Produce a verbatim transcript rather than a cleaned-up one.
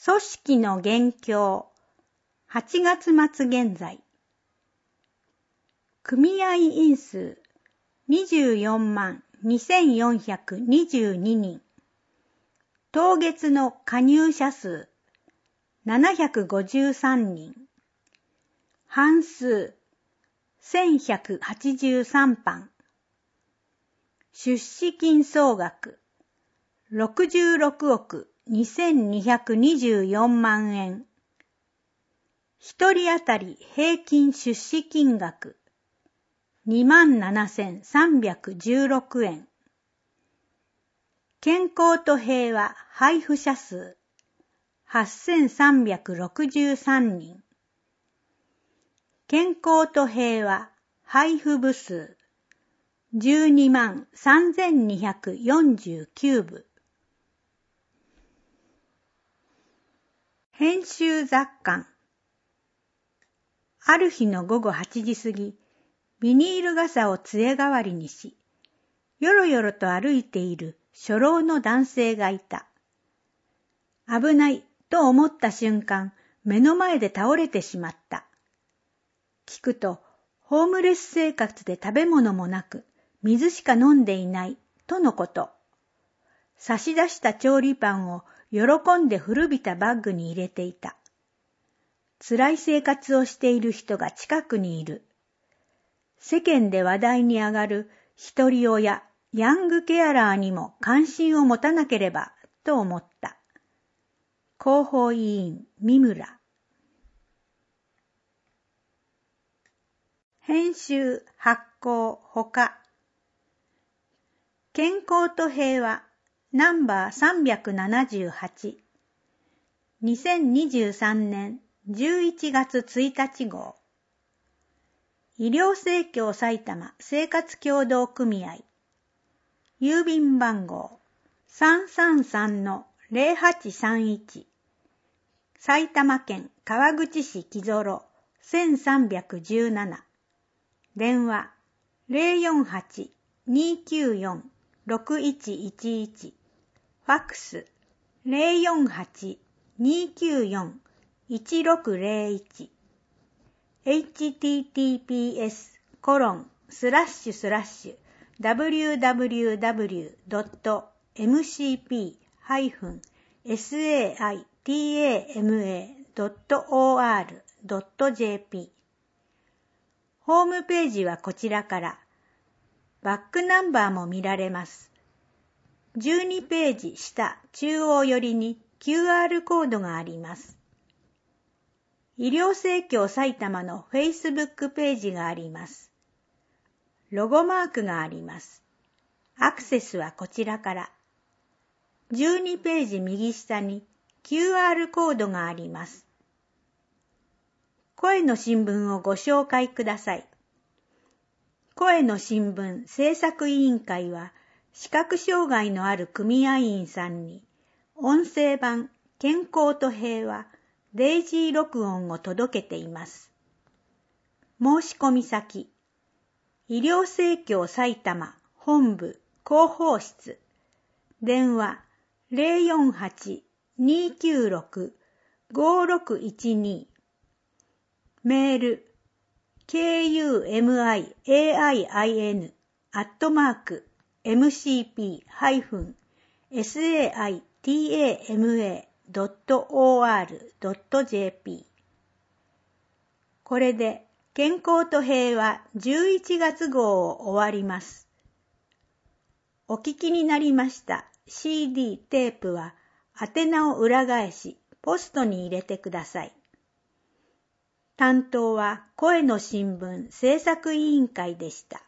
組織の現況、はちがつ末現在。組合員数にじゅうよんまんにせんよんひゃくにじゅうににん。当月の加入者数ななひゃくごじゅうさんにん。半数せんひゃくはちじゅうさんパン。出資金総額ろくじゅうろくおくにせんにひゃくにじゅうよんまんえん。一人当たり平均出資金額にまんななせんさんびゃくじゅうろくえん。健康と平和配布者数はっせんさんびゃくろくじゅうさんにん。健康と平和配布部数じゅうにまんさんぜんにひゃくよんじゅうきゅうぶ。編集雑感。ある日のごごはちじ過ぎ、ビニール傘を杖代わりにし、よろよろと歩いている初老の男性がいた。危ないと思った瞬間、目の前で倒れてしまった。聞くと、ホームレス生活で食べ物もなく、水しか飲んでいないとのこと。差し出した調理パンを喜んで古びたバッグに入れていた。辛い生活をしている人が近くにいる。世間で話題に上がる一人親、ヤングケアラーにも関心を持たなければと思った。広報委員三村。編集発行ほか。健康と平和ナンバーさんびゃくななじゅうはち。にせんにじゅうさんねんじゅういちがつついたち号。医療生協埼玉生活協同組合。郵便番号 さんさんさんのぜろはちさんいち。埼玉県川口市木曽せんさんびゃくじゅうなな。電話 ゼロよんはち にきゅうよん ろくいちいちいち。ファックス ゼロよんはち にきゅうよん いちろくゼロいち。エイチティーティーピーエスコロンスラッシュスラッシュダブリューダブリューダブリュードットエムシーピーハイフンエスエーアイティーエーエムエードットオーアールドットジェーピー。ホームページはこちらから。バックナンバーも見られます。じゅうにページ下中央寄りに キューアール コードがあります。医療生協埼玉の Facebook ページがあります。ロゴマークがあります。アクセスはこちらから。じゅうにページ右下に キューアール コードがあります。声の新聞をご紹介ください。声の新聞制作委員会は、視覚障害のある組合員さんに、音声版健康と平和デイジー録音を届けています。申し込み先、医療生協埼玉本部広報室、電話 ゼロよんはち にきゅうろく ごろくいちに。メール、ケーユーエムアイエーアイアイエヌ アットマーク エムシーピーハイフンエスエーアイティーエーエムエードットオーアールドットジェーピー。これで健康と平和じゅういちがつ号を終わります。お聞きになりましたシーディー テープは宛名を裏返しポストに入れてください。担当は声の新聞制作委員会でした。